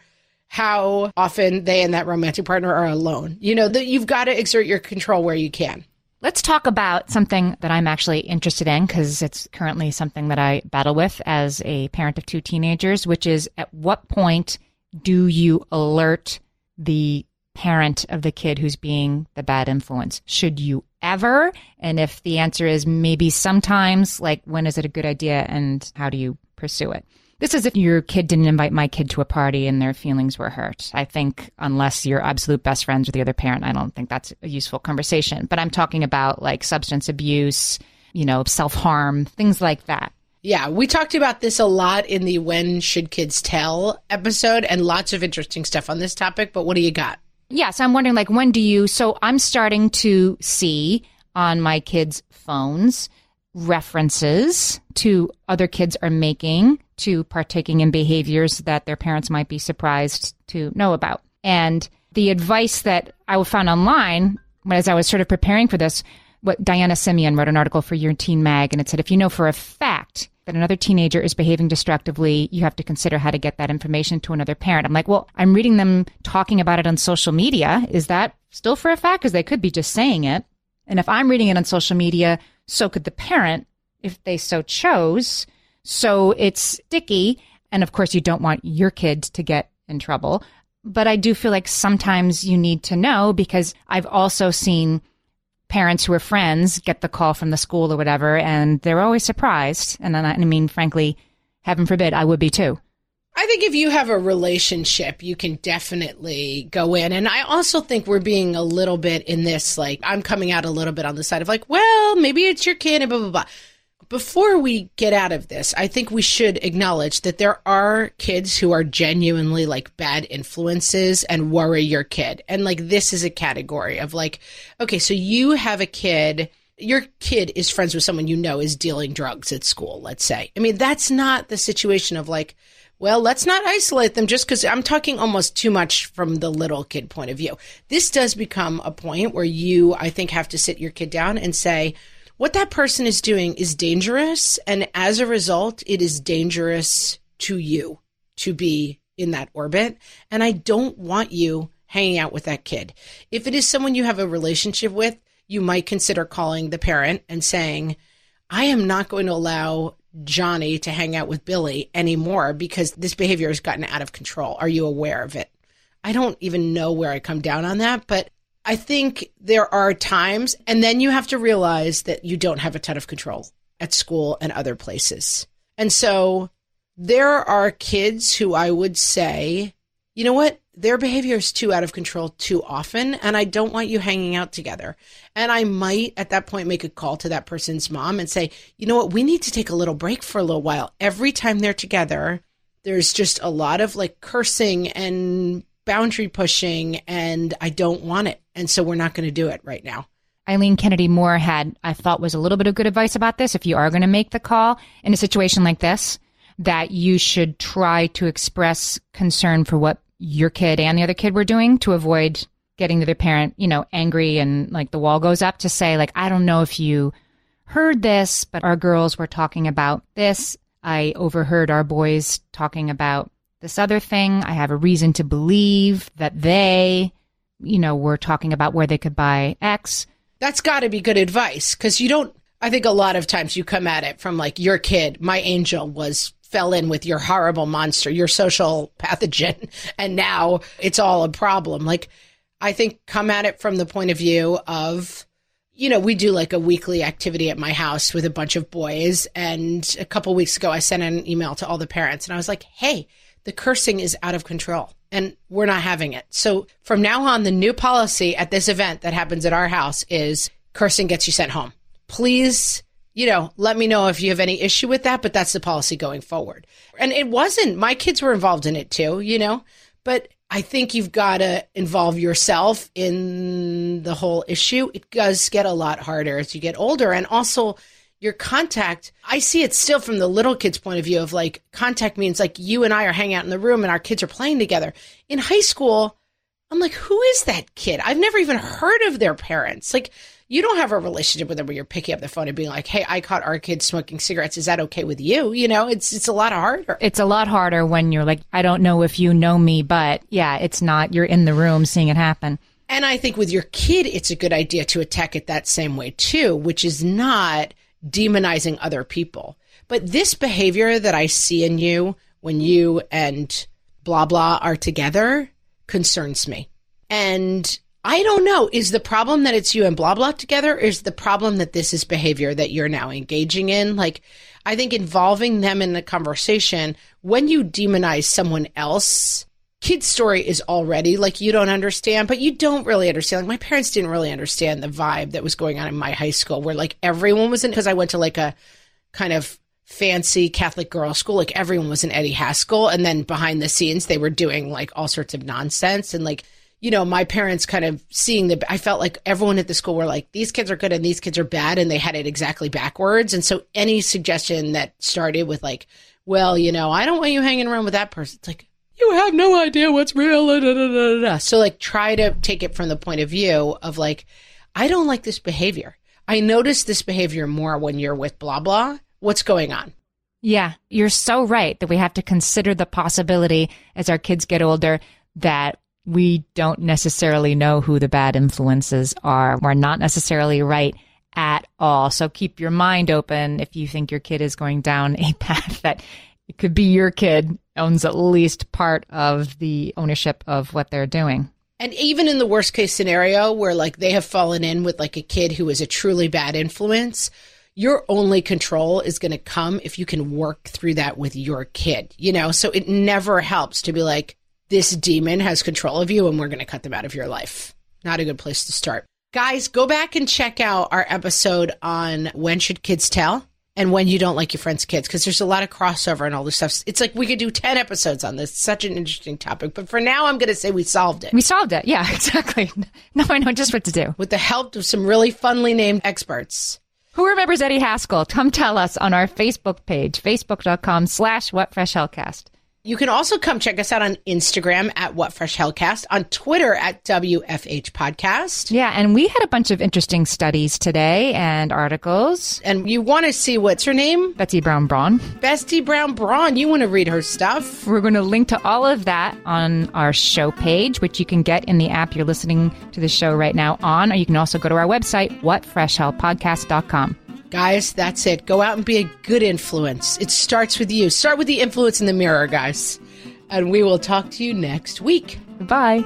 how often they and that romantic partner are alone. You know, that you've got to exert your control where you can. Let's talk about something that I'm actually interested in because it's currently something that I battle with as a parent of 2 teenagers, which is at what point do you alert the parent of the kid who's being the bad influence? Should you ever? And if the answer is maybe sometimes, like when is it a good idea and how do you pursue it? This is if your kid didn't invite my kid to a party and their feelings were hurt. I think unless you're absolute best friends with the other parent, I don't think that's a useful conversation. But I'm talking about like substance abuse, you know, self-harm, things like that. Yeah, we talked about this a lot in the When Should Kids Tell episode and lots of interesting stuff on this topic. But what do you got? Yeah, so I'm wondering, like, when do you... So I'm starting to see on my kids' phones references to other kids are making to partaking in behaviors that their parents might be surprised to know about. And the advice that I found online, as I was sort of preparing for this, what Diana Simeon wrote an article for Your Teen Mag, and it said, if you know for a fact that another teenager is behaving destructively, you have to consider how to get that information to another parent. I'm like, well, I'm reading them talking about it on social media. Is that still for a fact? Because they could be just saying it. And if I'm reading it on social media, so could the parent if they so chose. So it's sticky. And of course, you don't want your kid to get in trouble. But I do feel like sometimes you need to know, because I've also seen parents who are friends get the call from the school or whatever, and they're always surprised. And then, I mean, frankly, heaven forbid, I would be too. I think if you have a relationship, you can definitely go in. And I also think we're being a little bit in this, like, I'm coming out a little bit on the side of like, well, maybe it's your kid and blah, blah, blah. before we get out of this, I think we should acknowledge that there are kids who are genuinely like bad influences and worry your kid. And like, this is a category of like, okay, so you have a kid, your kid is friends with someone you know is dealing drugs at school, let's say. I mean, that's not the situation of like, well, let's not isolate them just because I'm talking almost too much from the little kid point of view. This does become a point where you, I think, have to sit your kid down and say, what that person is doing is dangerous. And as a result, it is dangerous to you to be in that orbit. And I don't want you hanging out with that kid. If it is someone you have a relationship with, you might consider calling the parent and saying, I am not going to allow Johnny to hang out with Billy anymore because this behavior has gotten out of control. Are you aware of it? I don't even know where I come down on that, but I think there are times, and then you have to realize that you don't have a ton of control at school and other places. And so there are kids who I would say, you know what? Their behavior is too out of control too often, and I don't want you hanging out together. And I might at that point make a call to that person's mom and say, you know what? We need to take a little break for a little while. Every time they're together, there's just a lot of like cursing and boundary pushing, and I don't want it. And so we're not going to do it right now. Eileen Kennedy Moore had, I thought, was a little bit of good advice about this. If you are going to make the call in a situation like this, that you should try to express concern for what your kid and the other kid were doing to avoid getting the other parent, you know, angry and like the wall goes up, to say like, I don't know if you heard this, but our girls were talking about this. I overheard our boys talking about this other thing. I have a reason to believe that they, you know, were talking about where they could buy X. That's got to be good advice, because you don't, I think a lot of times you come at it from like, your kid, my angel, fell in with your horrible monster, your social pathogen, and now it's all a problem. Like, I think come at it from the point of view of, you know, we do like a weekly activity at my house with a bunch of boys. And a couple of weeks ago, I sent an email to all the parents and I was like, hey, the cursing is out of control and we're not having it. So from now on, the new policy at this event that happens at our house is cursing gets you sent home. Please, you know, let me know if you have any issue with that, but that's the policy going forward. And it wasn't, my kids were involved in it too, you know, but I think you've got to involve yourself in the whole issue. It does get a lot harder as you get older. And also your contact, I see it still from the little kids' point of view of like, contact means like you and I are hanging out in the room and our kids are playing together. In high school, I'm like, who is that kid? I've never even heard of their parents. Like, you don't have a relationship with them where you're picking up the phone and being like, hey, I caught our kids smoking cigarettes. Is that okay with you? You know, it's a lot harder. It's a lot harder when you're like, I don't know if you know me, but yeah, it's not, you're in the room seeing it happen. And I think with your kid, it's a good idea to attack it that same way too, which is not demonizing other people. But this behavior that I see in you when you and blah, blah are together concerns me. And I don't know, is the problem that it's you and blah, blah together? Or is the problem that this is behavior that you're now engaging in? Like, I think involving them in the conversation, when you demonize someone else, kid's story is already like, you don't understand, but you don't really understand. Like, my parents didn't really understand the vibe that was going on in my high school where like everyone was in, because I went to like a kind of fancy Catholic girls' school, like everyone was in Eddie Haskell. And then behind the scenes, they were doing like all sorts of nonsense. And like, you know, my parents kind of seeing I felt like everyone at the school were like, these kids are good and these kids are bad. And they had it exactly backwards. And so any suggestion that started with like, well, you know, I don't want you hanging around with that person. It's like, you have no idea what's real. Da, da, da, da. So like, try to take it from the point of view of like, I don't like this behavior. I notice this behavior more when you're with blah, blah. What's going on? Yeah, you're so right that we have to consider the possibility as our kids get older that we don't necessarily know who the bad influences are. We're not necessarily right at all. So keep your mind open if you think your kid is going down a path that it could be your kid owns at least part of the ownership of what they're doing. And even in the worst case scenario where like they have fallen in with like a kid who is a truly bad influence, your only control is going to come if you can work through that with your kid, you know? So it never helps to be like, this demon has control of you and we're going to cut them out of your life. Not a good place to start. Guys, go back and check out our episode on When Should Kids Tell? and when you don't like your friend's kids, because there's a lot of crossover and all this stuff. It's like we could do 10 episodes on this. It's such an interesting topic. But for now, I'm going to say we solved it. We solved it. Yeah, exactly. Now I know just what to do. With the help of some really funly named experts. Who remembers Eddie Haskell? Come tell us on our Facebook page, facebook.com/WhatFreshHellcast. You can also come check us out on Instagram at WhatFreshHellcast, on Twitter at WFH Podcast. Yeah, and we had a bunch of interesting studies today and articles. And you want to see, what's her name? Betsy Brown Braun. Bestie Brown Braun. You want to read her stuff. We're going to link to all of that on our show page, which you can get in the app you're listening to the show right now on, or you can also go to our website, whatfreshhellpodcast.com. Guys, that's it. Go out and be a good influence. It starts with you. Start with the influence in the mirror, guys. And we will talk to you next week. Bye.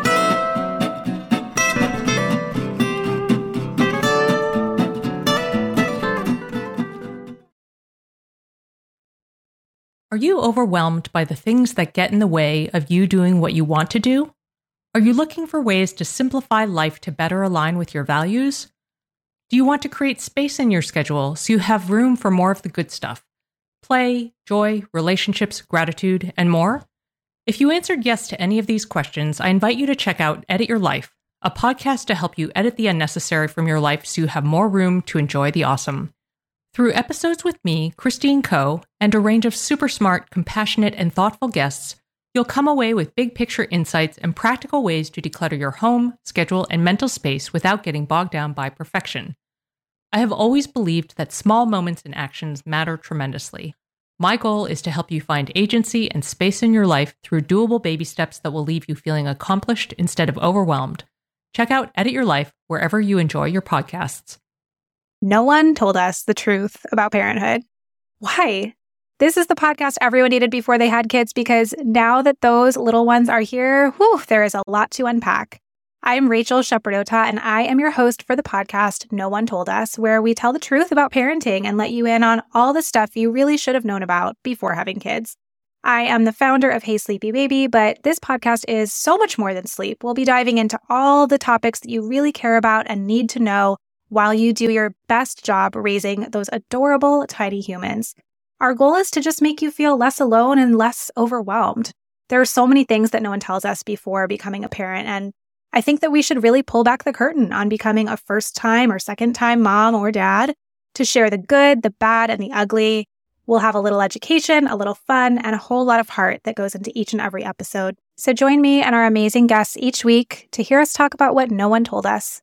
Are you overwhelmed by the things that get in the way of you doing what you want to do? Are you looking for ways to simplify life to better align with your values? Do you want to create space in your schedule so you have room for more of the good stuff? Play, joy, relationships, gratitude, and more? If you answered yes to any of these questions, I invite you to check out Edit Your Life, a podcast to help you edit the unnecessary from your life so you have more room to enjoy the awesome. Through episodes with me, Christine Coe, and a range of super smart, compassionate, and thoughtful guests, you'll come away with big picture insights and practical ways to declutter your home, schedule, and mental space without getting bogged down by perfection. I have always believed that small moments and actions matter tremendously. My goal is to help you find agency and space in your life through doable baby steps that will leave you feeling accomplished instead of overwhelmed. Check out Edit Your Life wherever you enjoy your podcasts. No one told us the truth about parenthood. Why? This is the podcast everyone needed before they had kids, because now that those little ones are here, there is a lot to unpack. I'm Rachel Shepardota, and I am your host for the podcast No One Told Us, where we tell the truth about parenting and let you in on all the stuff you really should have known about before having kids. I am the founder of Hey Sleepy Baby, but this podcast is so much more than sleep. We'll be diving into all the topics that you really care about and need to know while you do your best job raising those adorable, tiny humans. Our goal is to just make you feel less alone and less overwhelmed. There are so many things that no one tells us before becoming a parent, and I think that we should really pull back the curtain on becoming a first-time or second-time mom or dad to share the good, the bad, and the ugly. We'll have a little education, a little fun, and a whole lot of heart that goes into each and every episode. So join me and our amazing guests each week to hear us talk about what no one told us.